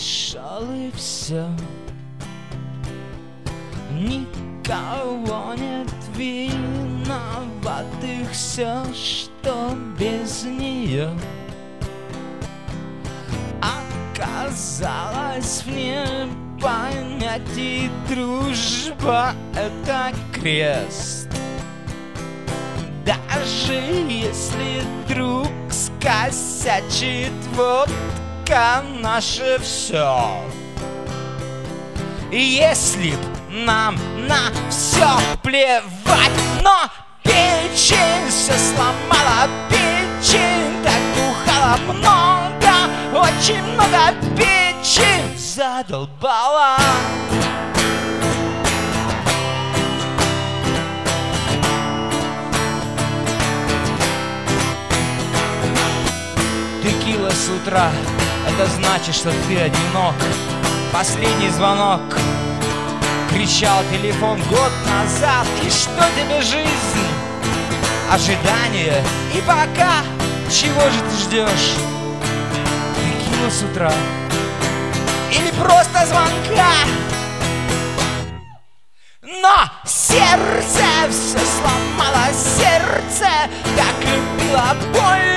пришел и все. Никого нет, виноватых все, что без нее оказалось вне понятий. Дружба — это крест. Даже если друг скосячит, водка наше все. Если б нам на все плевать, но печень все сломала, печень так бухала много, очень много, печень задолбала. Текила с утра, это значит, что ты одинок. Последний звонок, кричал телефон год назад. И что тебе жизнь? Ожидание. И пока, чего же ты ждешь? Текила с утра или просто звонка? Но сердце все сломало, сердце так любило боль.